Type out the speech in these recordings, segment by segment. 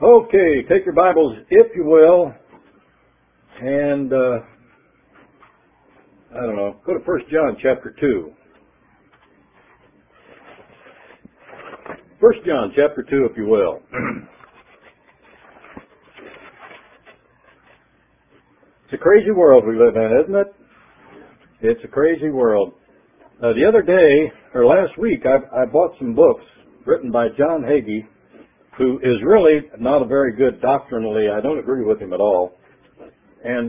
Okay, take your Bibles, if you will, and go to 1 John chapter 2. 1 John chapter 2, if you will. It's a crazy world we live in, isn't it? It's a crazy world. The other day, or last week, I bought some books written by John Hagee, who is really not a very good doctrinally. I don't agree with him at all. And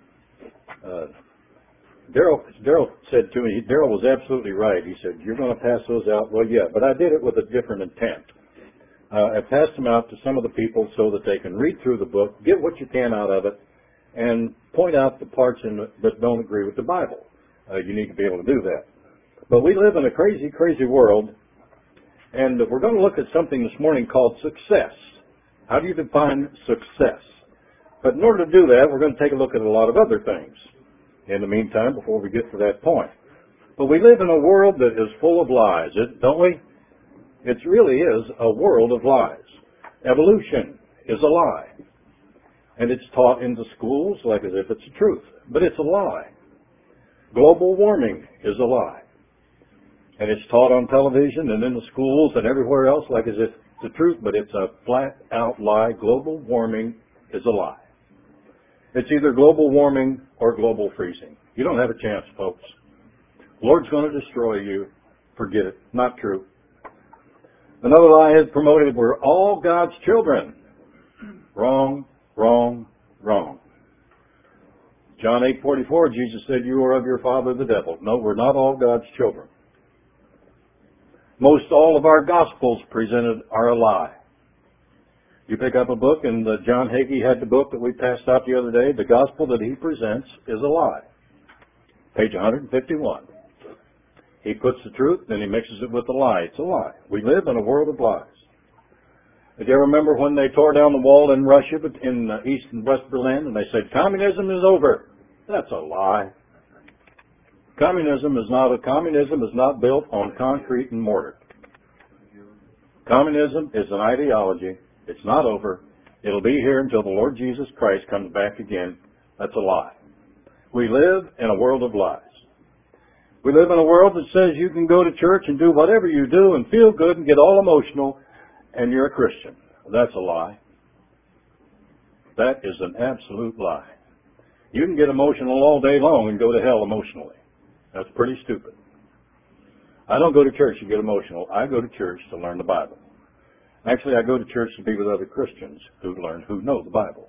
Daryl said to me, Daryl was absolutely right. He said, you're going to pass those out. Well, yeah, but I did it with a different intent. I passed them out to some of the people so that they can read through the book, get what you can out of it, and point out the parts that don't agree with the Bible. You need to be able to do that. But we live in a crazy, crazy world. And we're going to look at something this morning called success. How do you define success? But in order to do that, we're going to take a look at a lot of other things in the meantime before we get to that point. But we live in a world that is full of lies, don't we? It really is a world of lies. Evolution is a lie. And it's taught in the schools like as if it's the truth. But it's a lie. Global warming is a lie. And it's taught on television and in the schools and everywhere else like as if it's the truth, but it's a flat-out lie. Global warming is a lie. It's either global warming or global freezing. You don't have a chance, folks. The Lord's going to destroy you. Forget it. Not true. Another lie is promoted, we're all God's children. Wrong, wrong, wrong. John 8:44, Jesus said, you are of your father the devil. No, we're not all God's children. Most all of our Gospels presented are a lie. You pick up a book, and John Hagee had the book that we passed out the other day. The Gospel that he presents is a lie. Page 151. He puts the truth, then he mixes it with the lie. It's a lie. We live in a world of lies. Do you remember when they tore down the wall in Russia, in East and West Berlin, and they said, communism is over? That's a lie. Communism is not built on concrete and mortar. Communism is an ideology. It's not over. It'll be here until the Lord Jesus Christ comes back again. That's a lie. We live in a world of lies. We live in a world that says you can go to church and do whatever you do and feel good and get all emotional and you're a Christian. That's a lie. That is an absolute lie. You can get emotional all day long and go to hell emotionally. That's pretty stupid. I don't go to church to get emotional. I go to church to learn the Bible. Actually, I go to church to be with other Christians who know the Bible.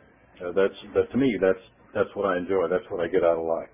To me, that's what I enjoy. That's what I get out of life.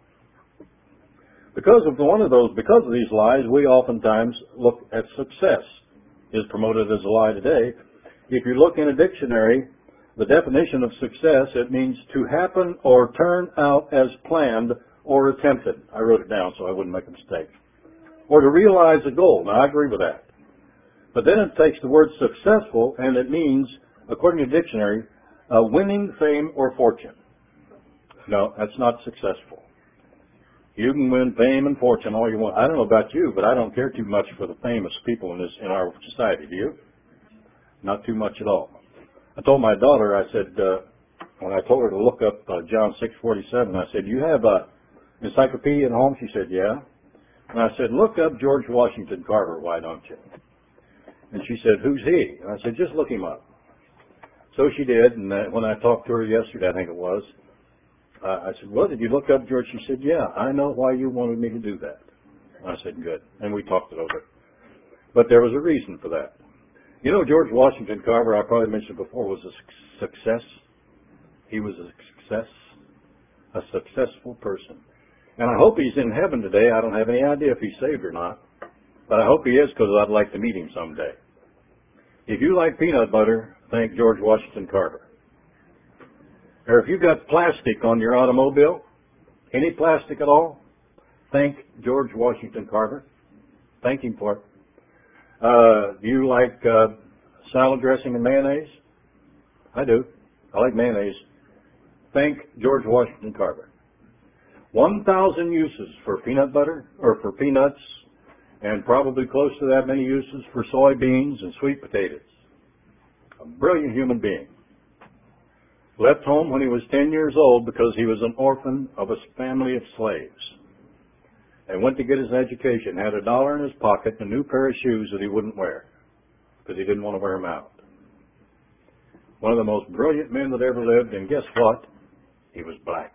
Because of these lies, we oftentimes look at success is promoted as a lie today. If you look in a dictionary, the definition of success, it means to happen or turn out as planned or attempted. I wrote it down so I wouldn't make a mistake. Or to realize a goal. Now, I agree with that. But then it takes the word successful, and it means, according to the dictionary, winning fame or fortune. No, that's not successful. You can win fame and fortune all you want. I don't know about you, but I don't care too much for the famous people in our society. Do you? Not too much at all. I told my daughter, I said, when I told her to look up John 6:47, I said, you have a encyclopedia at home? She said, yeah. And I said, look up George Washington Carver, why don't you? And she said, who's he? And I said, just look him up. So she did, and when I talked to her yesterday, I think it was, I said, well, did you look up George? She said, yeah, I know why you wanted me to do that. And I said, good. And we talked it over. But there was a reason for that. You know, George Washington Carver, I probably mentioned before, was a success. He was a successful person. And I hope he's in heaven today. I don't have any idea if he's saved or not. But I hope he is, because I'd like to meet him someday. If you like peanut butter, thank George Washington Carver. Or if you've got plastic on your automobile, any plastic at all, thank George Washington Carver. Thank him for it. Do you like salad dressing and mayonnaise? I do. I like mayonnaise. Thank George Washington Carver. 1,000 uses for peanut butter or for peanuts, and probably close to that many uses for soybeans and sweet potatoes. brilliant human being. Left home when he was 10 years old because he was an orphan of a family of slaves. And went to get his education, had $1 in his pocket and a new pair of shoes that he wouldn't wear because he didn't want to wear them out. One of the most brilliant men that ever lived, and guess what? He was black.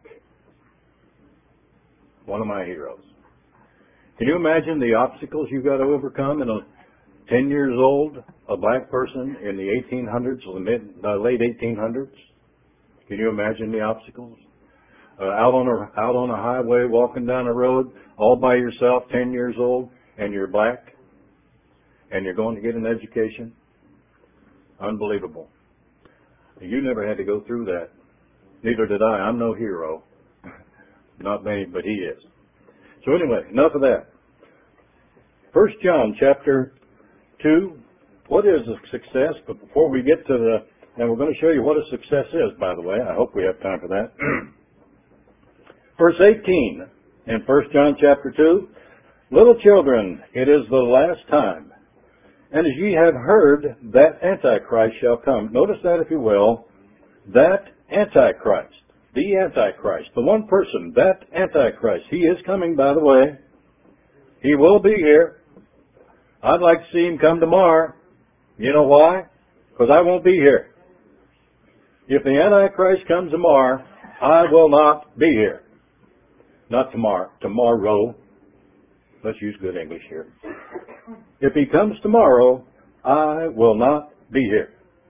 One of my heroes. Can you imagine the obstacles you've got to overcome in a 10 years old, a black person in the 1800s, late 1800s? Can you imagine the obstacles? Out on a highway, walking down a road, all by yourself, 10 years old, and you're black, and you're going to get an education? Unbelievable. You never had to go through that. Neither did I. I'm no hero. Not many, but he is. So anyway, enough of that. 1 John chapter 2. What is a success? But before we get to and we're going to show you what a success is, by the way. I hope we have time for that. Verse 18 in 1 John chapter 2. Little children, it is the last time. And as ye have heard, that Antichrist shall come. Notice that, if you will. That Antichrist. The Antichrist. The one person. That Antichrist. He is coming, by the way. He will be here. I'd like to see him come tomorrow. You know why? Because I won't be here. If the Antichrist comes tomorrow, I will not be here. Not tomorrow. Tomorrow. Let's use good English here. If he comes tomorrow, I will not be here.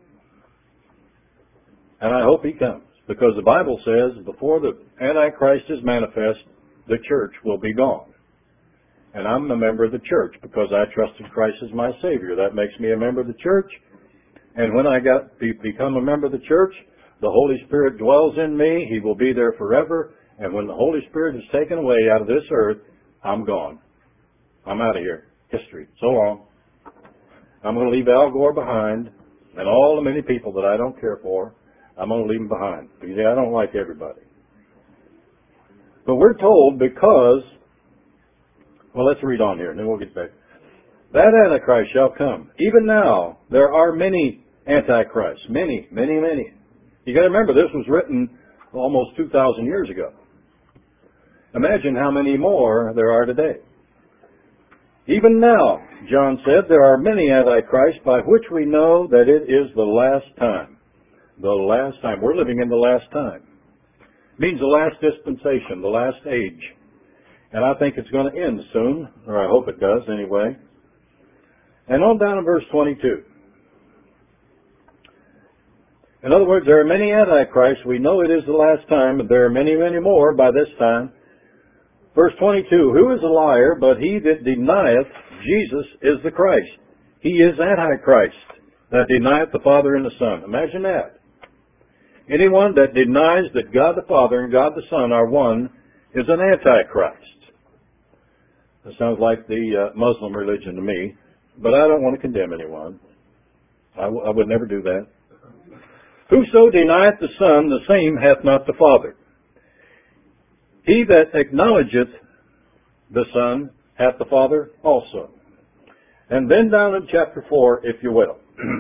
And I hope he comes. Because the Bible says before the Antichrist is manifest, the church will be gone. And I'm a member of the church because I trusted Christ as my Savior. That makes me a member of the church. And when I become a member of the church, the Holy Spirit dwells in me. He will be there forever. And when the Holy Spirit is taken away out of this earth, I'm gone. I'm out of here. History. So long. I'm going to leave Al Gore behind and all the many people that I don't care for. I'm going to leave them behind because I don't like everybody. But we're told because, well, let's read on here and then we'll get back. That Antichrist shall come. Even now, there are many Antichrists. Many, many, many. You got to remember, this was written almost 2,000 years ago. Imagine how many more there are today. Even now, John said, there are many Antichrists by which we know that it is the last time. The last time. We're living in the last time. It means the last dispensation, the last age. And I think it's going to end soon, or I hope it does anyway. And on down to verse 22. In other words, there are many Antichrists. We know it is the last time, but there are many, many more by this time. Verse 22, who is a liar, but he that denieth Jesus is the Christ. He is Antichrist, that denieth the Father and the Son. Imagine that. Anyone that denies that God the Father and God the Son are one is an Antichrist. That sounds like the Muslim religion to me, but I don't want to condemn anyone. I would never do that. Whoso denieth the Son, the same hath not the Father. He that acknowledgeth the Son hath the Father also. And then down in chapter 4, if you will.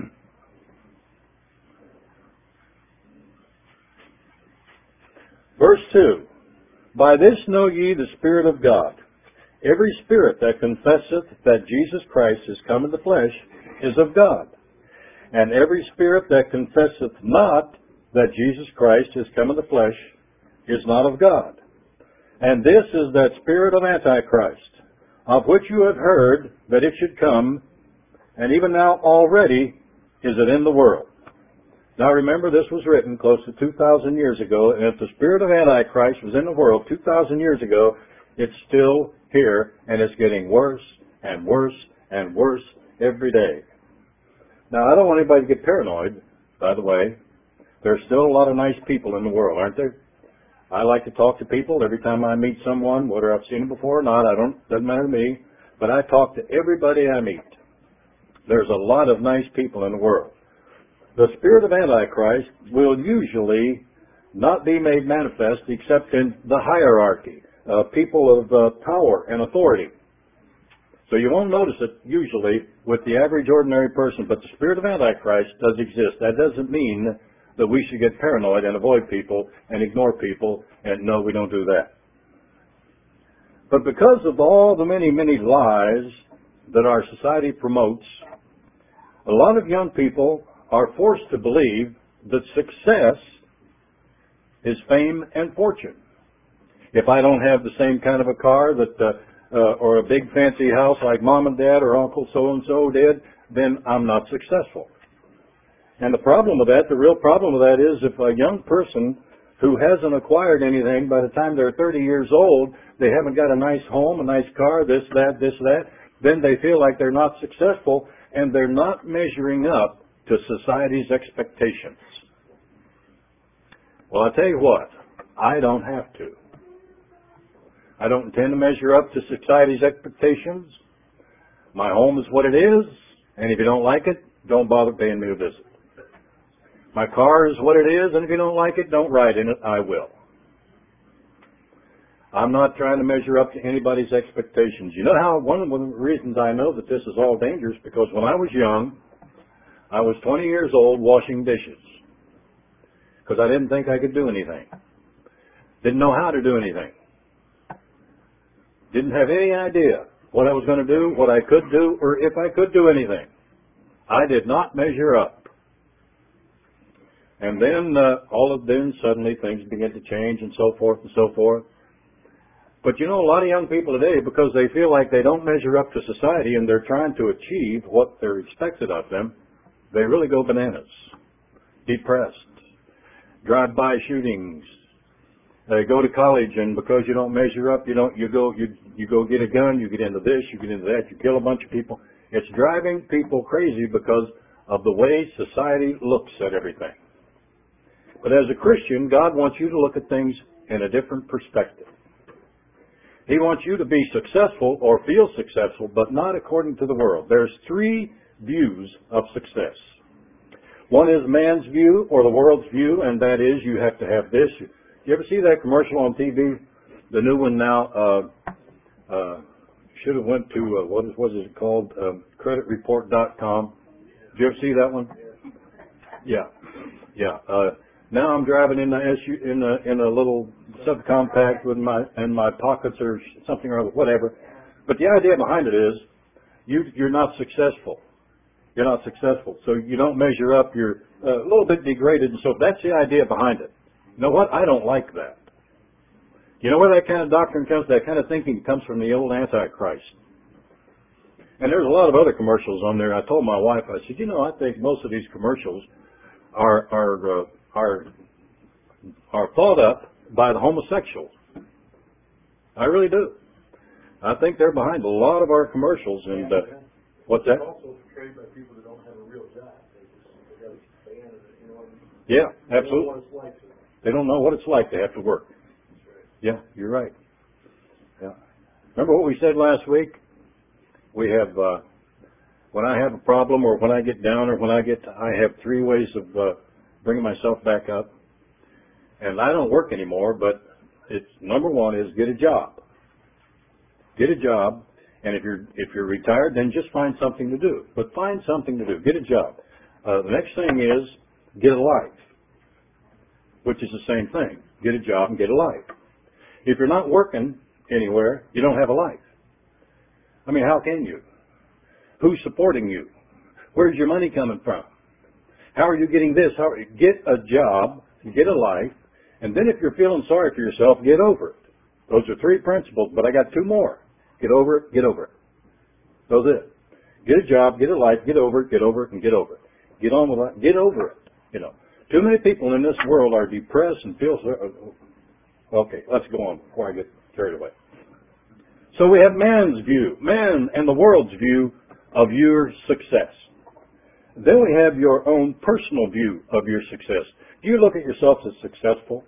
Verse 2, by this know ye the Spirit of God. Every spirit that confesseth that Jesus Christ is come in the flesh is of God. And every spirit that confesseth not that Jesus Christ is come in the flesh is not of God. And this is that spirit of Antichrist, of which you have heard that it should come, and even now already is it in the world. Now remember, this was written close to 2,000 years ago, and if the spirit of Antichrist was in the world 2,000 years ago, it's still here, and it's getting worse and worse and worse every day. Now, I don't want anybody to get paranoid, by the way. There's still a lot of nice people in the world, aren't there? I like to talk to people every time I meet someone, whether I've seen them before or not, doesn't matter to me, but I talk to everybody I meet. There's a lot of nice people in the world. The spirit of Antichrist will usually not be made manifest except in the hierarchy, people of power and authority. So you won't notice it usually with the average ordinary person, but the spirit of Antichrist does exist. That doesn't mean that we should get paranoid and avoid people and ignore people, and no, we don't do that. But because of all the many, many lies that our society promotes, a lot of young people are forced to believe that success is fame and fortune. If I don't have the same kind of a car that or a big fancy house like mom and dad or uncle so-and-so did, then I'm not successful. And the problem with that, the real problem with that is if a young person who hasn't acquired anything by the time they're 30 years old, they haven't got a nice home, a nice car, this, that, then they feel like they're not successful and they're not measuring up to society's expectations. Well, I tell you what, I don't have to. I don't intend to measure up to society's expectations. My home is what it is, and if you don't like it, don't bother paying me a visit. My car is what it is, and if you don't like it, don't ride in it. I will. I'm not trying to measure up to anybody's expectations. You know how one of the reasons I know that this is all dangerous, because when I was young, I was 20 years old washing dishes because I didn't think I could do anything. Didn't know how to do anything. Didn't have any idea what I was going to do, what I could do, or if I could do anything. I did not measure up. And then suddenly things began to change and so forth and so forth. But you know, a lot of young people today, because they feel like they don't measure up to society and they're trying to achieve what they're expected of them, they really go bananas, depressed, drive-by shootings. They go to college, and because you don't measure up, you go get a gun, you get into this, you get into that, you kill a bunch of people. It's driving people crazy because of the way society looks at everything. But as a Christian, God wants you to look at things in a different perspective. He wants you to be successful or feel successful, but not according to the world. There's three views of success. One is man's view or the world's view, and that is you have to have this. You ever see that commercial on TV? The new one now should have went to, what is it called? Creditreport.com. Did you ever see that one? Yeah. Now I'm driving in a little subcompact with my pockets or something or other, whatever. But the idea behind it is you're not successful. You're not successful. So you don't measure up. You're a little bit degraded. And so that's the idea behind it. You know what? I don't like that. You know where that kind of doctrine comes? That kind of thinking comes from the old Antichrist. And there's a lot of other commercials on there. I told my wife, I said, I think most of these commercials are thought up by the homosexuals. I really do. I think they're behind a lot of our commercials. And what's that? It's also portrayed by people that don't have a real job. They got a band, what I mean? Yeah, absolutely. They don't know what it's like. They don't know what it's like to have to work. That's right. Yeah, you're right. Yeah. Remember what we said last week? We have, when I have a problem or when I get down or I have three ways of bringing myself back up. And I don't work anymore, but it's number one is get a job. Get a job, and if you're retired, then just find something to do. But find something to do. Get a job. The next thing is get a life, which is the same thing. Get a job and get a life. If you're not working anywhere, you don't have a life. I mean, how can you? Who's supporting you? Where's your money coming from? How are you getting this? Get a job, get a life, and then if you're feeling sorry for yourself, get over it. Those are three principles, but I got two more. Get over it, get over it. Those are it. Get a job, get a life, get over it, and get over it. Get on with it, get over it. Too many people in this world are depressed and feel so. Okay, let's go on before I get carried away. So we have man's view, man and the world's view of your success. Then we have your own personal view of your success. Do you look at yourself as successful?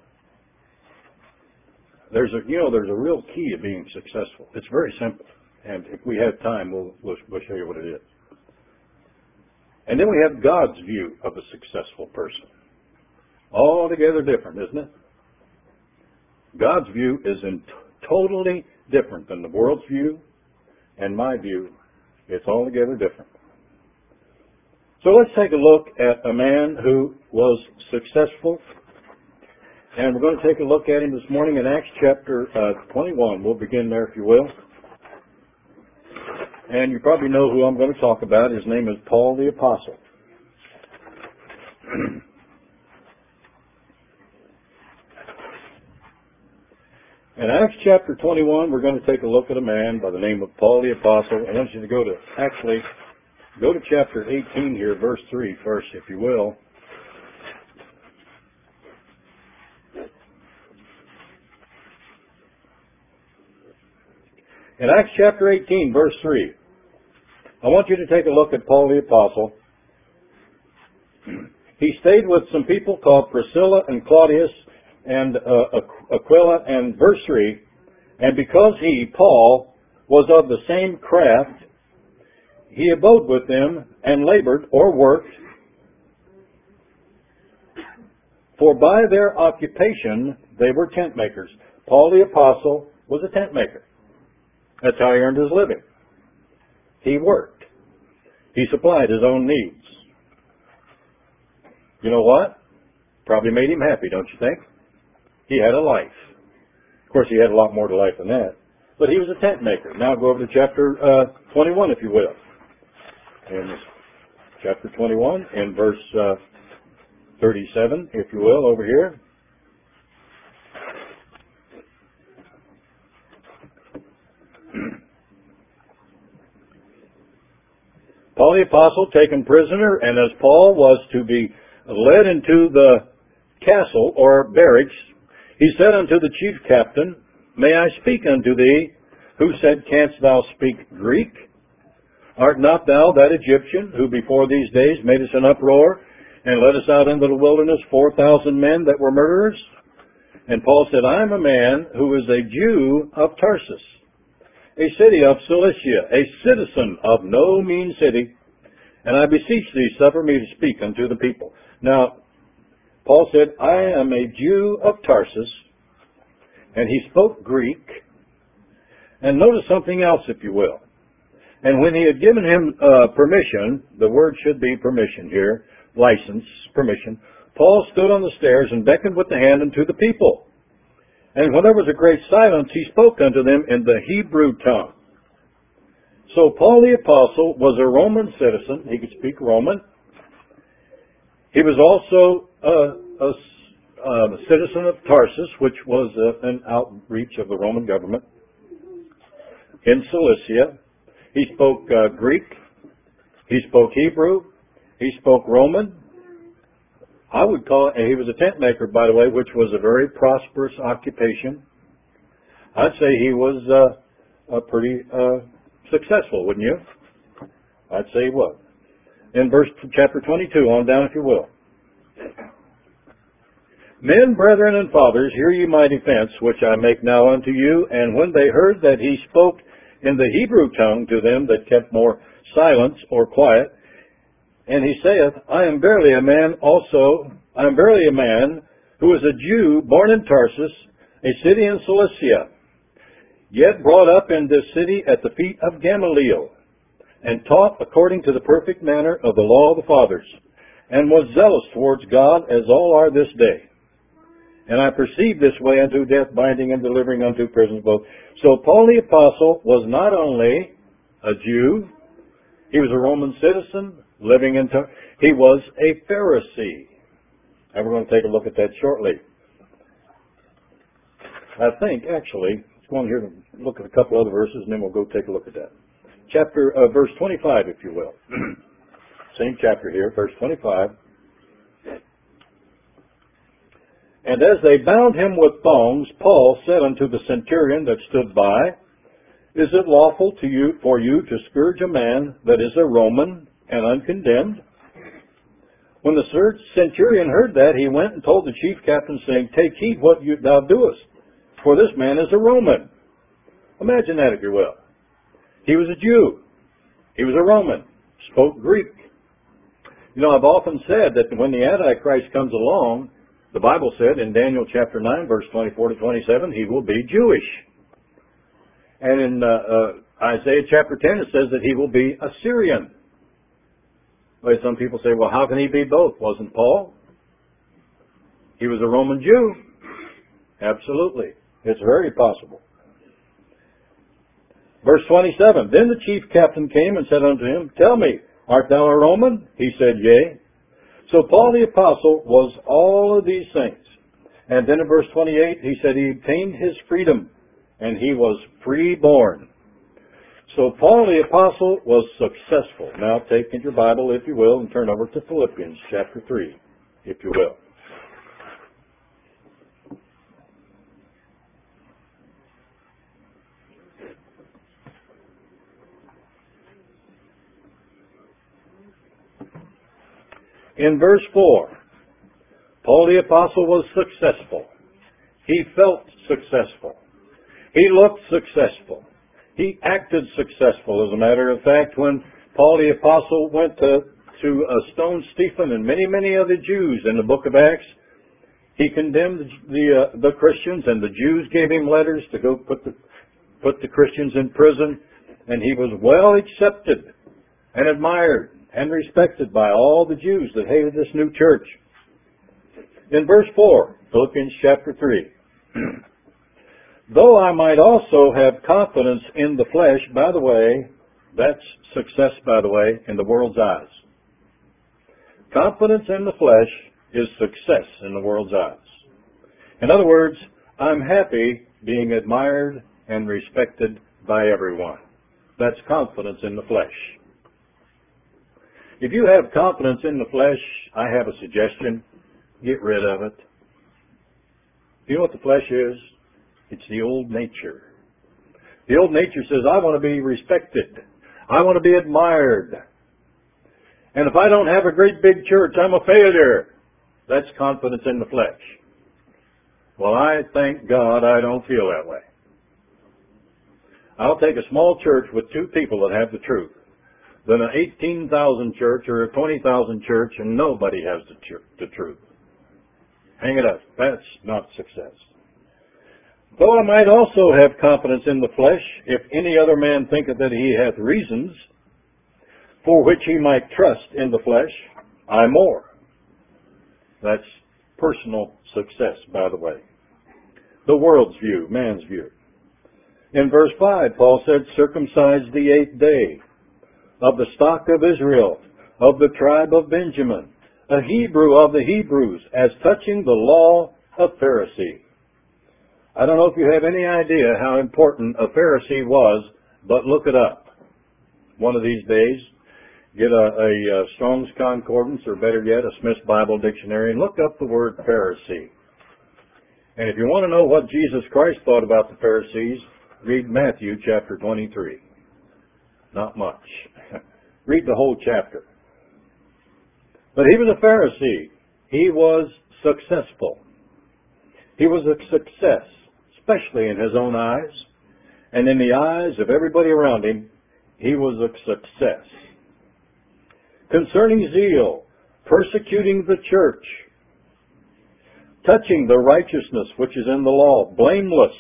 There's a real key to being successful. It's very simple, and if we have time, we'll show you what it is. And then we have God's view of a successful person. Altogether different, isn't it? God's view is totally different than the world's view and my view, it's altogether different. So let's take a look at a man who was successful. And we're going to take a look at him this morning in Acts chapter 21. We'll begin there, if you will. And you probably know who I'm going to talk about. His name is Paul the Apostle. In Acts chapter 21, we're going to take a look at a man by the name of Paul the Apostle. I want you to go to chapter 18 here, verse 3 first, if you will. In Acts chapter 18, verse 3, I want you to take a look at Paul the Apostle. He stayed with some people called Priscilla and Claudius and Aquila, and verse 3, and because he, Paul, was of the same craft, he abode with them and labored or worked, for by their occupation they were tent makers. Paul the Apostle was a tent maker. That's how he earned his living. He worked. He supplied his own needs. You know what? Probably made him happy, don't you think? He had a life. Of course, he had a lot more to life than that. But he was a tent maker. Now go over to chapter 21, if you will. In chapter 21, in verse 37, if you will, over here. Paul the Apostle taken prisoner, and as Paul was to be led into the castle or barracks, he said unto the chief captain, May I speak unto thee? Who said, Canst thou speak Greek? Art not thou that Egyptian, who before these days made us an uproar, and led us out into the wilderness 4,000 men that were murderers? And Paul said, I am a man who is a Jew of Tarsus, a city of Cilicia, a citizen of no mean city, and I beseech thee, suffer me to speak unto the people. Now, Paul said, I am a Jew of Tarsus, and he spoke Greek. And notice something else, if you will. And when he had given him permission, the word should be permission here, license, permission, Paul stood on the stairs and beckoned with the hand unto the people. And when there was a great silence, he spoke unto them in the Hebrew tongue. So Paul the Apostle was a Roman citizen. He could speak Roman. He was also a citizen of Tarsus, which was an outreach of the Roman government in Cilicia. He spoke Greek. He spoke Hebrew. He spoke Roman. I would call it, he was a tent maker, by the way, which was a very prosperous occupation. I'd say he was pretty successful, wouldn't you? I'd say he was. In chapter 22, on down if you will. Men, brethren, and fathers, hear ye my defense, which I make now unto you. And when they heard that he spoke in the Hebrew tongue to them that kept more silence or quiet, and he saith, I am verily a man who is a Jew born in Tarsus, a city in Cilicia, yet brought up in this city at the feet of Gamaliel, and taught according to the perfect manner of the law of the fathers, and was zealous towards God, as all are this day. And I perceive this way unto death, binding and delivering unto prisons both. So Paul the Apostle was not only a Jew, he was a Roman citizen, living in Tarsus. He was a Pharisee. And we're going to take a look at that shortly. I think, actually, let's go on here and look at a couple other verses, and then we'll go take a look at that. Verse 25, if you will. Same chapter here, verse 25. And as they bound him with thongs, Paul said unto the centurion that stood by, Is it lawful for you to scourge a man that is a Roman and uncondemned? When the centurion heard that, he went and told the chief captain, saying, Take heed what thou doest, for this man is a Roman. Imagine that, if you will. He was a Jew. He was a Roman. Spoke Greek. You know, I've often said that when the Antichrist comes along, the Bible said in Daniel chapter 9, verse 24 to 27, he will be Jewish. And in Isaiah chapter 10, it says that he will be a Syrian. Well, some people say, well, how can he be both? Wasn't Paul? He was a Roman Jew. Absolutely. It's very possible. Verse 27, Then the chief captain came and said unto him, Tell me, art thou a Roman? He said, Yea. So Paul the apostle was all of these things. And then in verse 28, he said he obtained his freedom, and he was freeborn. So Paul the apostle was successful. Now take in your Bible, if you will, and turn over to Philippians chapter 3, if you will. In verse 4, Paul the apostle was successful. He felt successful. He looked successful. He acted successful. As a matter of fact, when Paul the apostle went to stone Stephen and many other Jews in the book of Acts, he condemned the Christians, and the Jews gave him letters to go put the Christians in prison, and he was well accepted and admired and respected by all the Jews that hated this new church. In verse 4, Philippians chapter 3, Though I might also have confidence in the flesh, by the way, that's success, by the way, in the world's eyes. Confidence in the flesh is success in the world's eyes. In other words, I'm happy being admired and respected by everyone. That's confidence in the flesh. If you have confidence in the flesh, I have a suggestion. Get rid of it. You know what the flesh is? It's the old nature. The old nature says, I want to be respected. I want to be admired. And if I don't have a great big church, I'm a failure. That's confidence in the flesh. Well, I thank God I don't feel that way. I'll take a small church with 2 people that have the truth than an 18,000 church or a 20,000 church and nobody has the truth. Hang it up. That's not success. Though I might also have confidence in the flesh, if any other man thinketh that he hath reasons for which he might trust in the flesh, I more. That's personal success, by the way. The world's view, man's view. In verse 5, Paul said, Circumcised the 8th day, of the stock of Israel, of the tribe of Benjamin, a Hebrew of the Hebrews, as touching the law of Pharisee. I don't know if you have any idea how important a Pharisee was, but look it up. One of these days, get a Strong's Concordance, or better yet, a Smith's Bible Dictionary, and look up the word Pharisee. And if you want to know what Jesus Christ thought about the Pharisees, read Matthew chapter 23. Not much. Read the whole chapter. But he was a Pharisee. He was successful. He was a success, especially in his own eyes. And in the eyes of everybody around him, he was a success. Concerning zeal, persecuting the church, touching the righteousness which is in the law, blameless.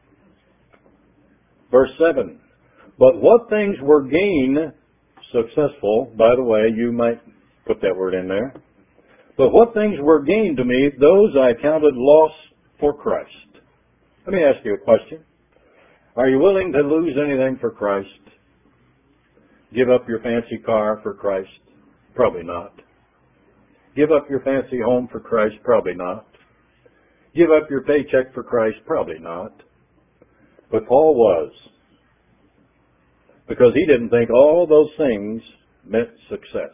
Verse 7, But what things were gain, successful, by the way, you might put that word in there. But what things were gain to me, those I counted loss for Christ. Let me ask you a question. Are you willing to lose anything for Christ? Give up your fancy car for Christ? Probably not. Give up your fancy home for Christ? Probably not. Give up your paycheck for Christ? Probably not. But Paul was. Because he didn't think all those things meant success.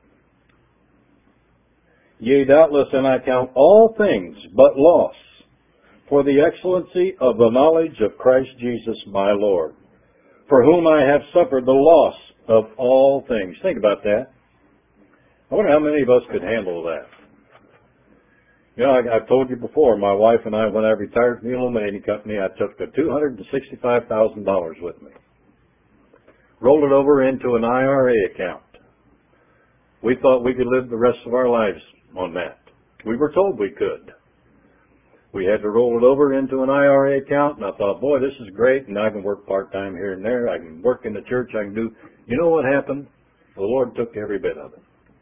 Yea, doubtless, and I count all things but loss for the excellency of the knowledge of Christ Jesus my Lord, for whom I have suffered the loss of all things. Think about that. I wonder how many of us could handle that. You know, I've told you before, my wife and I, when I retired from the illuminating company, I took the $265,000 with me. Rolled it over into an IRA account. We thought we could live the rest of our lives on that. We were told we could. We had to roll it over into an IRA account, and I thought, boy, this is great, and I can work part-time here and there. I can work in the church. I can do... You know what happened? The Lord took every bit of it.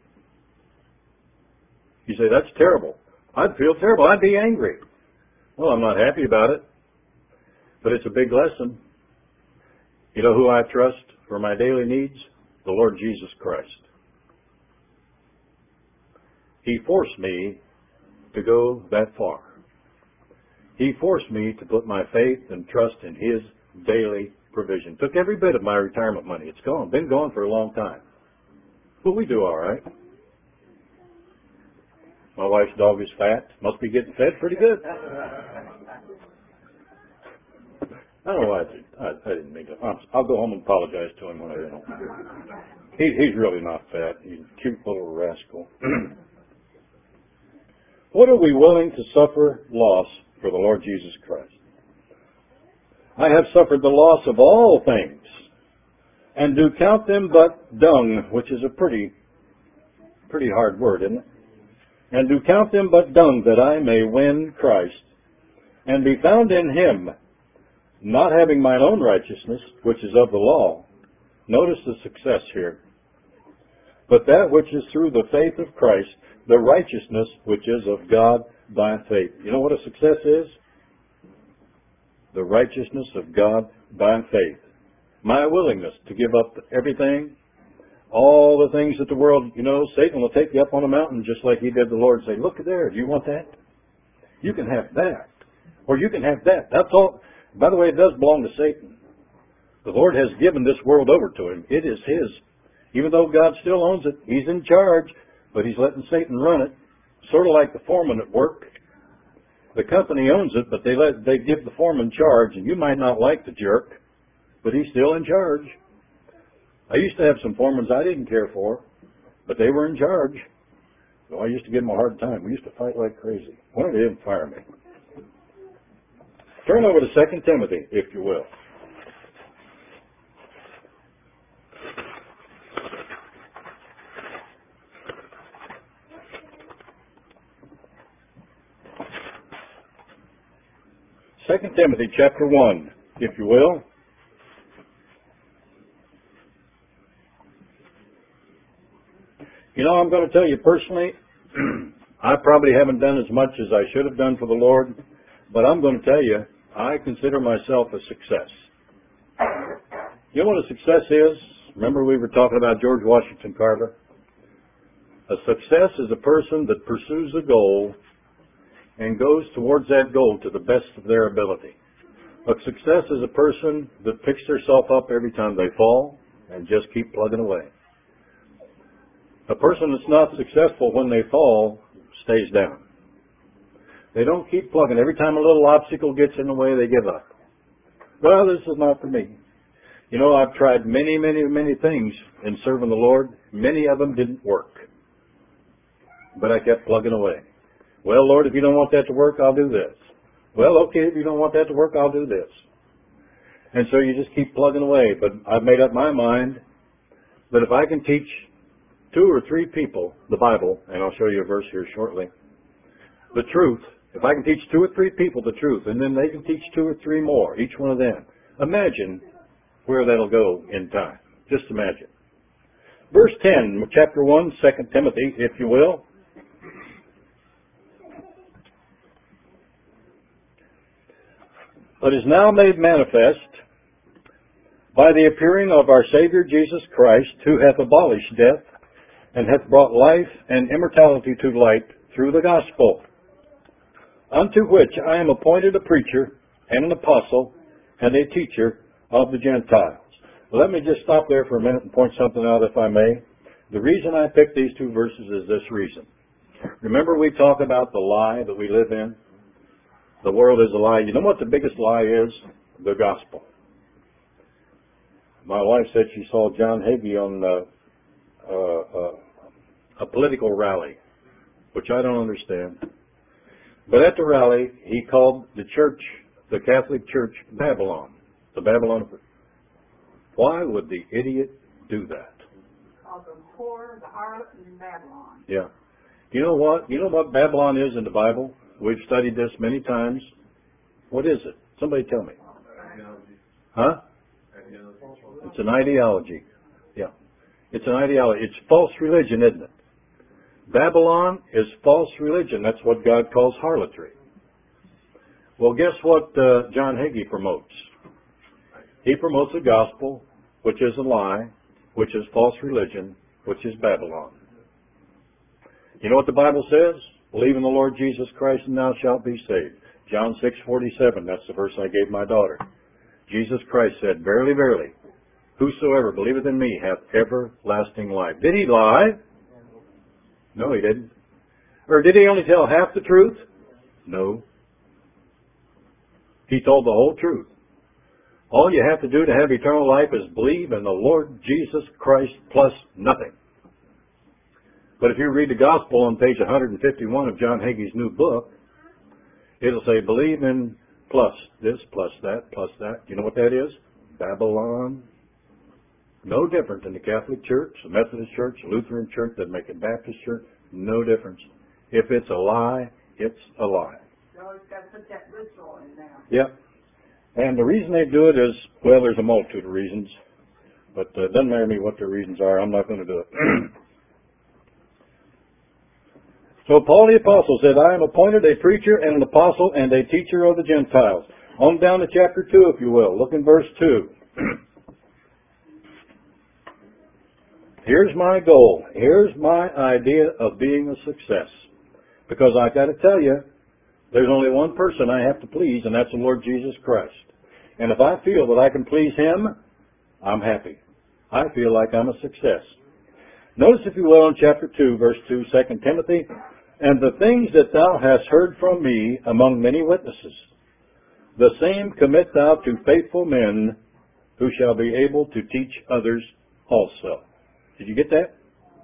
You say, that's terrible. I'd feel terrible. I'd be angry. Well, I'm not happy about it, but it's a big lesson. You know who I trust for my daily needs? The Lord Jesus Christ. He forced me to go that far. He forced me to put my faith and trust in His daily provision. Took every bit of my retirement money. It's gone. Been gone for a long time. But we do all right. My wife's dog is fat. Must be getting fed pretty good. I don't know why I didn't mean to. I'll go home and apologize to him when I get home. He's really not fat. He's a cute little rascal. What are we willing to suffer loss for the Lord Jesus Christ? I have suffered the loss of all things, and do count them but dung, which is a pretty hard word, isn't it? And do count them but dung, that I may win Christ, and be found in Him, not having mine own righteousness, which is of the law. Notice the success here. But that which is through the faith of Christ, the righteousness which is of God by faith. You know what a success is? The righteousness of God by faith. My willingness to give up everything, all the things that the world, Satan will take you up on a mountain just like he did the Lord and say, look there, do you want that? You can have that. Or you can have that. That's all. By the way, it does belong to Satan. The Lord has given this world over to him. It is His. Even though God still owns it, He's in charge, but He's letting Satan run it. Sort of like the foreman at work. The company owns it, but they give the foreman charge, and you might not like the jerk, but he's still in charge. I used to have some foremans I didn't care for, but they were in charge. So I used to give them a hard time. We used to fight like crazy. Why did they didn't fire me? Turn over to 2 Timothy, if you will. Second Timothy chapter 1, if you will. I'm going to tell you personally, I probably haven't done as much as I should have done for the Lord, but I'm going to tell you, I consider myself a success. You know what a success is? Remember we were talking about George Washington Carver? A success is a person that pursues a goal and goes towards that goal to the best of their ability. A success is a person that picks themselves up every time they fall and just keep plugging away. A person that's not successful when they fall stays down. They don't keep plugging. Every time a little obstacle gets in the way, they give up. Well, this is not for me. I've tried many, many, many things in serving the Lord. Many of them didn't work. But I kept plugging away. Well, Lord, if you don't want that to work, I'll do this. Well, okay, if you don't want that to work, I'll do this. And so you just keep plugging away. But I've made up my mind that if I can teach 2 or 3 people the Bible, and I'll show you a verse here shortly, the truth, if I can teach 2 or 3 people the truth, and then they can teach 2 or 3 more, each one of them, imagine where that'll go in time. Just imagine. Verse 10, chapter 1, 2 Timothy, if you will. But is now made manifest by the appearing of our Savior Jesus Christ, who hath abolished death, and hath brought life and immortality to light through the gospel, unto which I am appointed a preacher and an apostle and a teacher of the Gentiles. Let me just stop there for a minute and point something out, if I may. The reason I picked these 2 verses is this reason. Remember we talk about the lie that we live in? The world is a lie. You know what the biggest lie is? The gospel. My wife said she saw John Hagee on a political rally, which I don't understand. But at the rally, he called the church, the Catholic Church, Babylon. The Babylon. Why would the idiot do that? Called the whore, the harlot, and Babylon. Yeah. You know what? You know what Babylon is in the Bible? We've studied this many times. What is it? Somebody tell me. Ideology. Huh? It's an ideology. Yeah. It's an ideology. It's false religion, isn't it? Babylon is false religion. That's what God calls harlotry. Well, guess what John Hagee promotes? He promotes a gospel, which is a lie, which is false religion, which is Babylon. You know what the Bible says? Believe in the Lord Jesus Christ and thou shalt be saved. John 6:47, that's the verse I gave my daughter. Jesus Christ said, Verily, verily, whosoever believeth in me hath everlasting life. Did he lie? No, he didn't. Or did he only tell half the truth? No. He told the whole truth. All you have to do to have eternal life is believe in the Lord Jesus Christ plus nothing. But if you read the gospel on page 151 of John Hagee's new book, it'll say believe in plus this, plus that, plus that. You know what that is? Babylon. No different than the Catholic Church, the Methodist Church, the Lutheran Church, the Baptist Church. No difference. If it's a lie, it's a lie. So it's got to put that ritual in there. Yep. And the reason they do it is, well, there's a multitude of reasons. But it doesn't matter to me what their reasons are. I'm not going to do it. So Paul the Apostle said, I am appointed a preacher and an apostle and a teacher of the Gentiles. On down to chapter 2, if you will. Look in verse 2. Here's my goal. Here's my idea of being a success. Because I've got to tell you, there's only one person I have to please, and that's the Lord Jesus Christ. And if I feel that I can please Him, I'm happy. I feel like I'm a success. Notice, if you will, in chapter 2, verse 2, 2 Timothy, and the things that thou hast heard from me among many witnesses, the same commit thou to faithful men who shall be able to teach others also. Did you get that?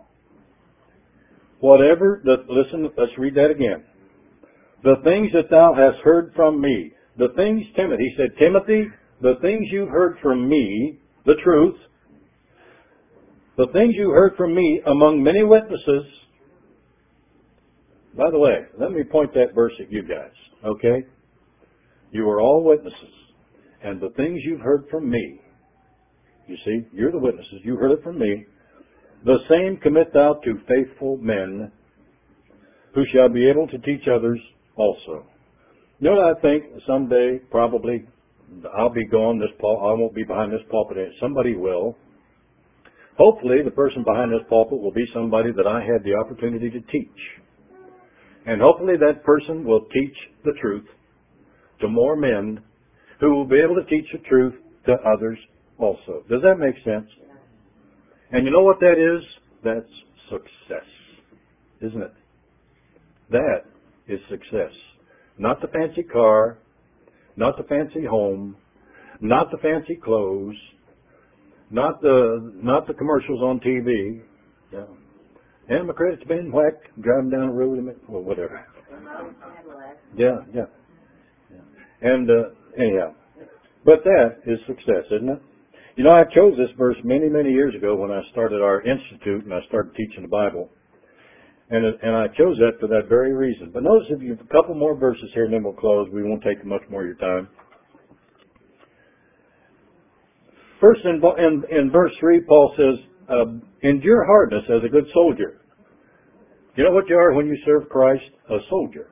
Listen, let's read that again. The things that thou hast heard from me. The things, Timothy, he said, Timothy, the things you've heard from me, the truth, the things you heard from me among many witnesses. By the way, let me point that verse at you guys, okay? You are all witnesses. And the things you've heard from me, you see, you're the witnesses. You heard it from me. The same commit thou to faithful men who shall be able to teach others also. You know what I think? Someday, probably, I'll be gone. I won't be behind this pulpit. Somebody will. Hopefully, the person behind this pulpit will be somebody that I had the opportunity to teach. And hopefully that person will teach the truth to more men who will be able to teach the truth to others also. Does that make sense? And you know what that is? That's success, isn't it? That is success. Not the fancy car, not the fancy home, not the fancy clothes, not the commercials on TV. Yeah. And my credit's been whacked, driving down the road, or whatever. Yeah. And anyhow, but that is success, isn't it? You know, I chose this verse many, many years ago when I started our institute and I started teaching the Bible. And I chose that for that very reason. But notice if you have a couple more verses here and then we'll close. We won't take much more of your time. First in verse 3, Paul says, endure hardness as a good soldier. You know what you are when you serve Christ? A soldier.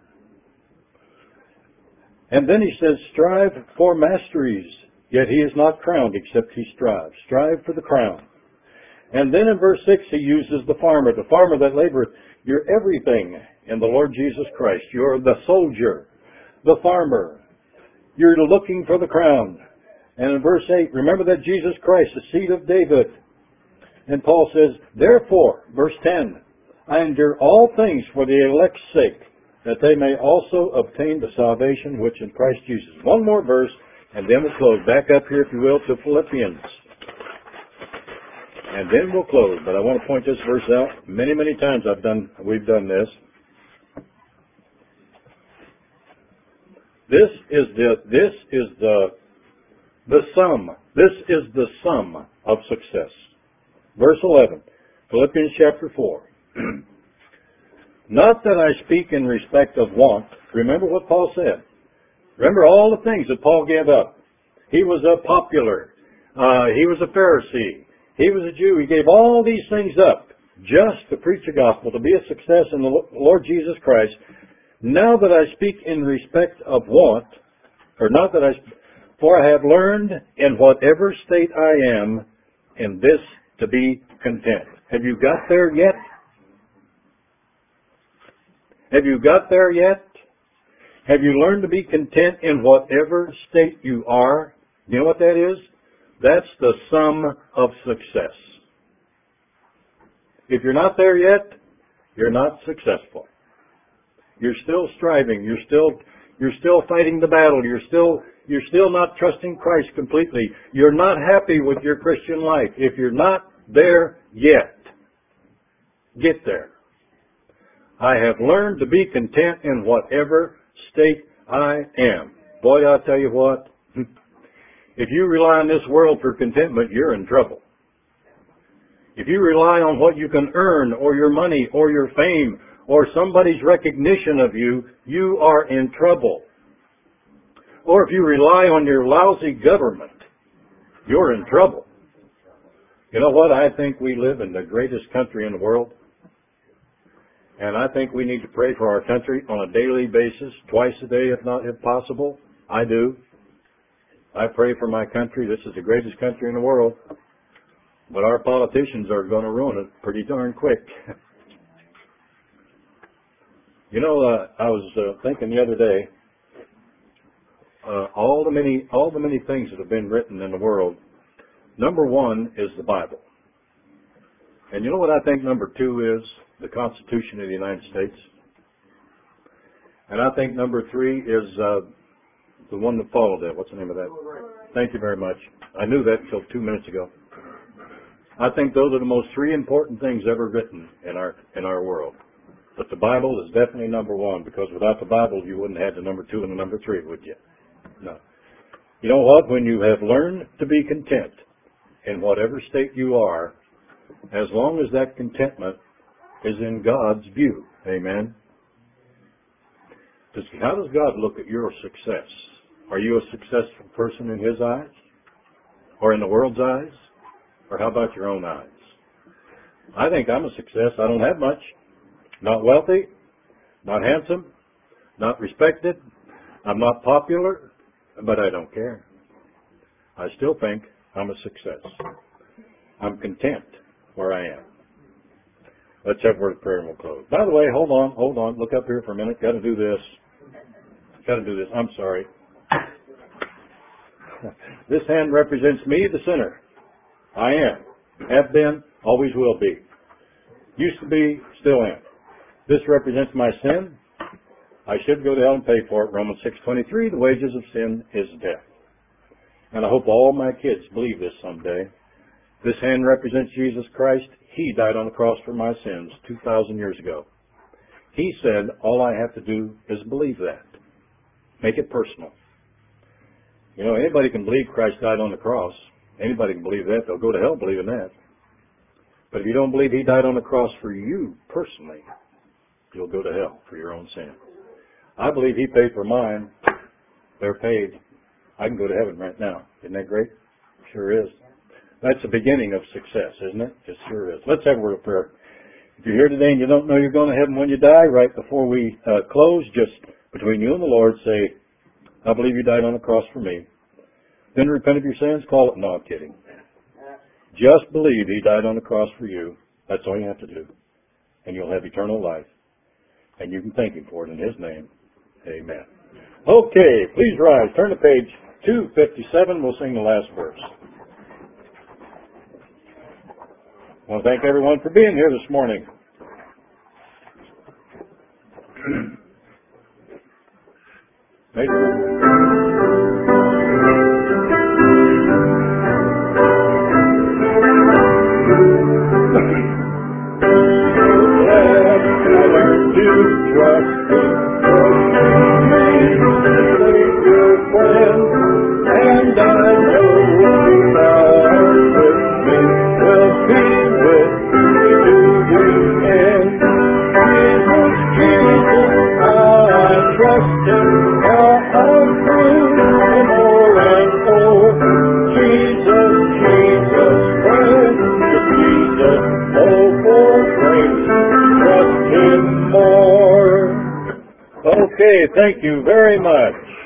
And then he says, strive for masteries, yet he is not crowned except he strives. Strive for the crown. And then in verse 6 he uses the farmer that laboreth. You're everything in the Lord Jesus Christ. You're the soldier, the farmer. You're looking for the crown. And in verse 8, remember that Jesus Christ, the seed of David. And Paul says, therefore, verse 10, I endure all things for the elect's sake, that they may also obtain the salvation which in Christ Jesus. One more verse, and then we'll close. Back up here, if you will, to Philippians. And then we'll close. But I want to point this verse out. Many, many times we've done this. This is the sum. This is the sum of success. Verse 11, Philippians chapter 4. Not that I speak in respect of want, Remember what Paul said. Remember all the things that Paul gave up. He was popular. He was a Pharisee. He was a Jew. He gave all these things up just to preach the gospel, to be a success in the Lord Jesus Christ. Now that I speak in respect of want, for I have learned in whatever state I am in this to be content. Have you got there yet? Have you got there yet? Have you learned to be content in whatever state you are? You know what that is? That's the sum of success. If you're not there yet, you're not successful. You're still striving. You're still fighting the battle. You're still not trusting Christ completely. You're not happy with your Christian life. If you're not there yet, get there. I have learned to be content in whatever state I am. Boy, I'll tell you what, if you rely on this world for contentment, you're in trouble. If you rely on what you can earn, or your money, or your fame, or somebody's recognition of you, you are in trouble. Or if you rely on your lousy government, you're in trouble. You know what? I think we live in the greatest country in the world. And I think we need to pray for our country on a daily basis, twice a day if possible. I do. I pray for my country. This is the greatest country in the world. But our politicians are going to ruin it pretty darn quick. You know, I was thinking the other day, all the many things that have been written in the world. Number one is the Bible. And you know what I think number two is? The Constitution of the United States. And I think number three is the one that followed that. What's the name of that? Thank you very much. I knew that until 2 minutes ago. I think those are the most three important things ever written in our world. But the Bible is definitely number one, because without the Bible you wouldn't have the number two and the number three, would you? No. You know what? When you have learned to be content in whatever state you are, as long as that contentment is in God's view. Amen. How does God look at your success? Are you a successful person in His eyes? Or in the world's eyes? Or how about your own eyes? I think I'm a success. I don't have much. Not wealthy. Not handsome. Not respected. I'm not popular. But I don't care. I still think I'm a success. I'm content where I am. Let's have a word of prayer and we'll close. By the way, hold on. Look up here for a minute. Got to do this. I'm sorry. This hand represents me, the sinner. I am. Have been. Always will be. Used to be. Still am. This represents my sin. I should go to hell and pay for it. Romans 6:23. The wages of sin is death. And I hope all my kids believe this someday. This hand represents Jesus Christ. He died on the cross for my sins 2,000 years ago. He said, all I have to do is believe that. Make it personal. You know, anybody can believe Christ died on the cross. Anybody can believe that. They'll go to hell believing that. But if you don't believe He died on the cross for you personally, you'll go to hell for your own sin. I believe He paid for mine. They're paid. I can go to heaven right now. Isn't that great? Sure is. That's the beginning of success, isn't it? It sure is. Let's have a word of prayer. If you're here today and you don't know you're going to heaven when you die, right before we close, just between you and the Lord, say, I believe You died on the cross for me. Then repent of your sins, call it. No, I'm kidding. Just believe He died on the cross for you. That's all you have to do. And you'll have eternal life. And you can thank Him for it in His name. Amen. Okay, please rise. Turn to page 257. We'll sing the last verse. I want to thank everyone for being here this morning. trust Him all through, more and more. Jesus, Jesus, precious Jesus, oh, for grace, trust Him more. Okay, thank you very much.